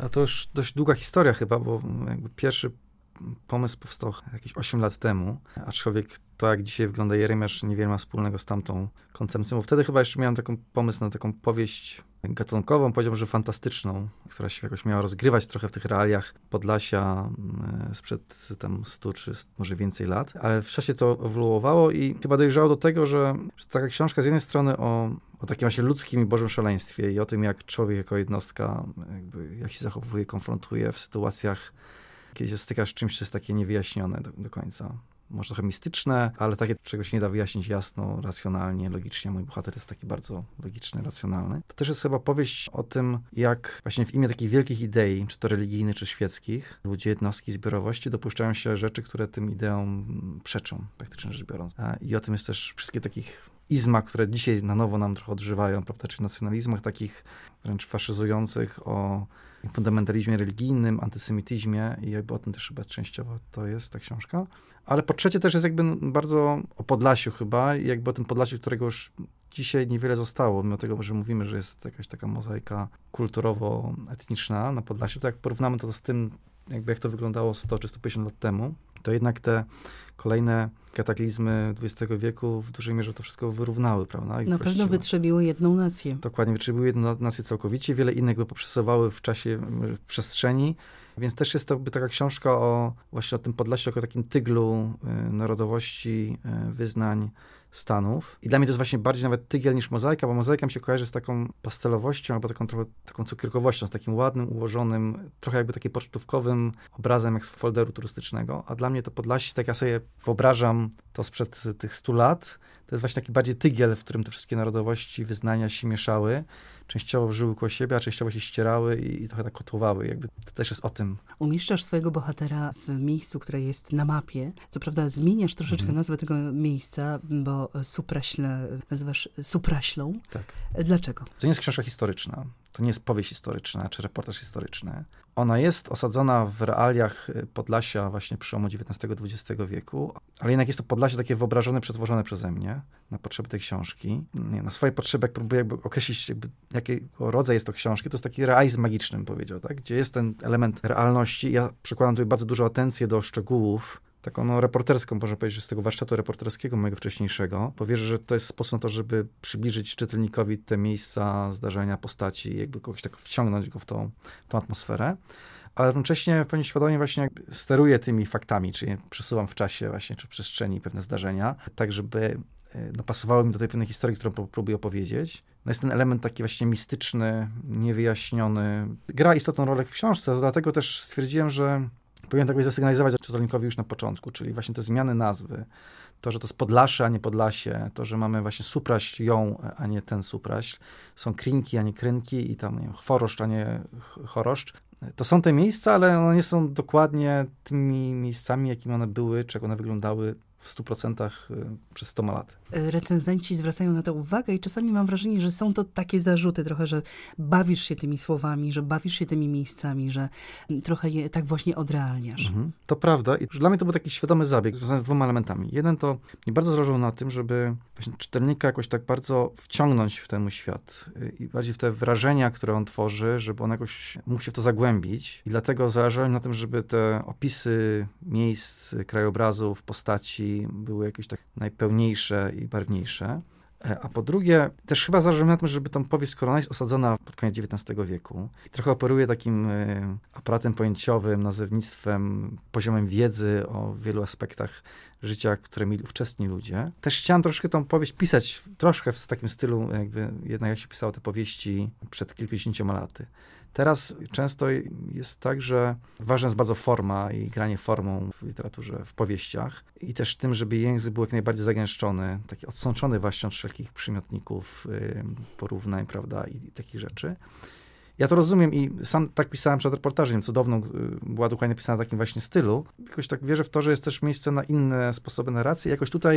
A to już dość długa historia chyba, bo jakby pierwszy pomysł powstał jakieś 8 lat temu, aczkolwiek to, jak dzisiaj wygląda Jeremiasz, niewiele ma wspólnego z tamtą koncepcją, bo wtedy chyba jeszcze miałem taki pomysł na taką powieść gatunkową, powiedziałbym, że fantastyczną, która się jakoś miała rozgrywać trochę w tych realiach Podlasia sprzed tam 100 czy może więcej lat, ale w czasie to ewoluowało i chyba dojrzało do tego, że taka książka z jednej strony o takim właśnie ludzkim i Bożym szaleństwie i o tym, jak człowiek jako jednostka, jakby, jak się zachowuje, konfrontuje w sytuacjach, kiedy się stykasz z czymś, co jest takie niewyjaśnione do końca. Może trochę mistyczne, ale takie, czego się nie da wyjaśnić jasno, racjonalnie, logicznie. Mój bohater jest taki bardzo logiczny, racjonalny. To też jest chyba powieść o tym, jak właśnie w imię takich wielkich idei, czy to religijnych, czy świeckich, ludzie, jednostki, zbiorowości dopuszczają się rzeczy, które tym ideom przeczą, praktycznie rzecz biorąc. I o tym jest też wszystkie takich izmach, które dzisiaj na nowo nam trochę odżywają, prawda, czy nacjonalizmach takich wręcz faszyzujących, o fundamentalizmie religijnym, antysemityzmie i jakby o tym też chyba częściowo to jest ta książka. Ale po trzecie też jest jakby bardzo o Podlasiu chyba i jakby o tym Podlasiu, którego już dzisiaj niewiele zostało, mimo tego, że mówimy, że jest jakaś taka mozaika kulturowo-etniczna na Podlasiu, to jak porównamy to z tym, jakby jak to wyglądało 100 czy 150 lat temu, to jednak te kolejne kataklizmy XX wieku w dużej mierze to wszystko wyrównały, prawda? I na pewno wytrzebiły jedną nację. Dokładnie, wytrzebiły jedną nację całkowicie, wiele innych by poprzesuwały w czasie, w przestrzeni, więc też jest to taka książka właśnie o tym Podlasiu, jako takim tyglu narodowości, wyznań, stanów. I dla mnie to jest właśnie bardziej nawet tygiel niż mozaika, bo mozaika mi się kojarzy z taką pastelowością albo taką cukierkowością, z takim ładnym, ułożonym, trochę jakby takim portretówkowym obrazem jak z folderu turystycznego. A dla mnie to Podlasie, tak ja sobie wyobrażam to sprzed tych 100 lat, to jest właśnie taki bardziej tygiel, w którym te wszystkie narodowości, wyznania się mieszały. Częściowo żyły koło siebie, a częściowo się ścierały i trochę tak kotłowały. Jakby to też jest o tym. Umieszczasz swojego bohatera w miejscu, które jest na mapie. Co prawda zmieniasz troszeczkę nazwę tego miejsca, bo Supraśl nazywasz Supraślą. Tak. Dlaczego? To nie jest książka historyczna. To nie jest powieść historyczna, czy reportaż historyczny. Ona jest osadzona w realiach Podlasia właśnie przełomu XIX-XX wieku, ale jednak jest to Podlasie takie wyobrażone, przetworzone przeze mnie na potrzeby tej książki. Na swoje potrzeby, jak próbuję określić, jakiego rodzaju jest to książki, to jest taki realizm magiczny, bym powiedział, tak? Gdzie jest ten element realności. Ja przykładam tutaj bardzo dużą atencję do szczegółów, taką reporterską, można powiedzieć, z tego warsztatu reporterskiego mojego wcześniejszego, bo wierzę, że to jest sposób na to, żeby przybliżyć czytelnikowi te miejsca, zdarzenia, postaci, jakby kogoś tak wciągnąć go w tą atmosferę. Ale równocześnie pewnie świadomie właśnie steruję tymi faktami, czyli przesuwam w czasie właśnie, czy w przestrzeni pewne zdarzenia, tak żeby pasowały mi do tej pewnej historii, którą próbuję opowiedzieć. No jest ten element taki właśnie mistyczny, niewyjaśniony. Gra istotną rolę w książce, dlatego też stwierdziłem, że powinien tak zasygnalizować czytelnikowi już na początku, czyli właśnie te zmiany nazwy. To, że to jest Podlasze, a nie Podlasie, to, że mamy właśnie Supraśl, a nie ten Supraśl. Są Krinki, a nie Krynki i tam nie wiem, Chworoszcz, a nie Choroszcz. To są te miejsca, ale one nie są dokładnie tymi miejscami, jakimi one były, czy jak one wyglądały w 100% przez 100 lat. Recenzenci zwracają na to uwagę i czasami mam wrażenie, że są to takie zarzuty trochę, że bawisz się tymi słowami, że bawisz się tymi miejscami, że trochę je tak właśnie odrealniasz. To prawda i dla mnie to był taki świadomy zabieg związany z 2 elementami. Jeden to mi bardzo zależało na tym, żeby właśnie czytelnika jakoś tak bardzo wciągnąć w ten mój świat i bardziej w te wrażenia, które on tworzy, żeby on jakoś mógł się w to zagłębić. I dlatego zależało mi na tym, żeby te opisy miejsc, krajobrazów, postaci były jakieś tak najpełniejsze i barwniejsze. A po drugie, też chyba zależy mi na tym, żeby tą powieść, skoro ona jest osadzona pod koniec XIX wieku i trochę operuje takim aparatem pojęciowym, nazewnictwem, poziomem wiedzy o wielu aspektach życia, które mieli ówczesni ludzie. Też chciałem troszkę tą powieść pisać troszkę w takim stylu, jakby jednak jak się pisało te powieści przed kilkudziesięcioma laty. Teraz często jest tak, że ważna jest bardzo forma i granie formą w literaturze, w powieściach i też tym, żeby język był jak najbardziej zagęszczony, taki odsączony właśnie od wszelkich przymiotników, porównań, prawda, i takich rzeczy. Ja to rozumiem i sam tak pisałem przed reportażem, cudowną, była dokładnie napisana w takim właśnie stylu. Jakoś tak wierzę w to, że jest też miejsce na inne sposoby narracji. Jakoś tutaj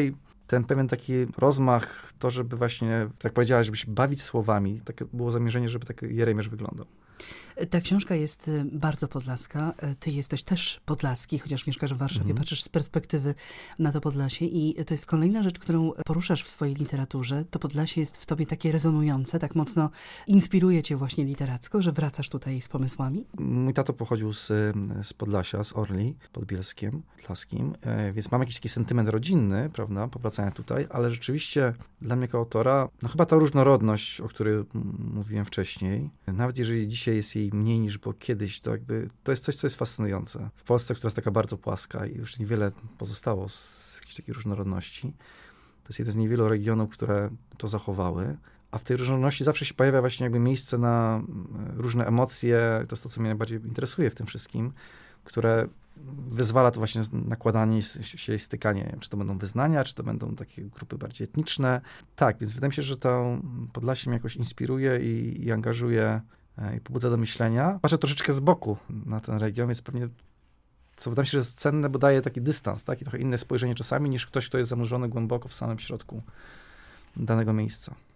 ten pewien taki rozmach, to żeby właśnie, tak powiedziałaś, żeby się bawić słowami, takie było zamierzenie, żeby taki Jeremiasz wyglądał. Ta książka jest bardzo podlaska. Ty jesteś też podlaski, chociaż mieszkasz w Warszawie. Patrzysz z perspektywy na to Podlasie i to jest kolejna rzecz, którą poruszasz w swojej literaturze. To Podlasie jest w tobie takie rezonujące, tak mocno inspiruje cię właśnie literacko, że wracasz tutaj z pomysłami? Mój tato pochodził z Podlasia, z Orli pod Bielskiem, Podlaskim, więc mam jakiś taki sentyment rodzinny, prawda, powracania tutaj, ale rzeczywiście dla mnie jako autora, no chyba ta różnorodność, o której mówiłem wcześniej, nawet jeżeli dzisiaj jest jej mniej niż było kiedyś, to jakby to jest coś, co jest fascynujące. W Polsce, która jest taka bardzo płaska i już niewiele pozostało z jakiejś takiej różnorodności, to jest jeden z niewielu regionów, które to zachowały, a w tej różnorodności zawsze się pojawia właśnie jakby miejsce na różne emocje, to jest to, co mnie najbardziej interesuje w tym wszystkim, które wyzwala to właśnie nakładanie się i stykanie, czy to będą wyznania, czy to będą takie grupy bardziej etniczne. Tak, więc wydaje mi się, że to Podlasie mnie jakoś inspiruje i angażuje i pobudza do myślenia. Patrzę troszeczkę z boku na ten region, więc pewnie, co wydaje mi się, że jest cenne, bo daje taki dystans, tak? I trochę inne spojrzenie czasami niż ktoś, kto jest zanurzony głęboko w samym środku danego miejsca.